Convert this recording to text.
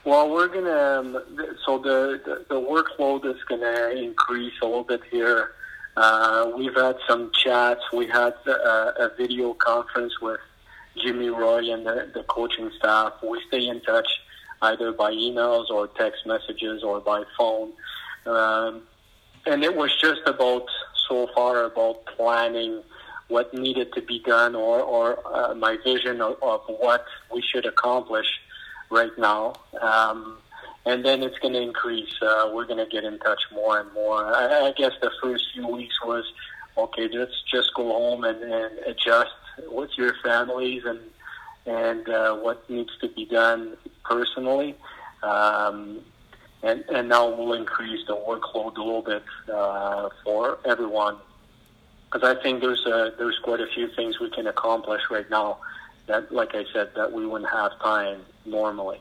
Well, we're gonna. So the workload is gonna increase a little bit here. We've had some chats. We had a video conference with Jimmy Roy and the coaching staff. We stay in touch either by emails or text messages or by phone. And it was just about planning what needed to be done or my vision of what we should accomplish right now. And then it's going to increase. We're going to get in touch more and more. I guess the first few weeks was, okay, let's just go home and adjust with your families and what needs to be done personally. And now we'll increase the workload a little bit for everyone. Because I think there's quite a few things we can accomplish right now that, like I said, that we wouldn't have time normally.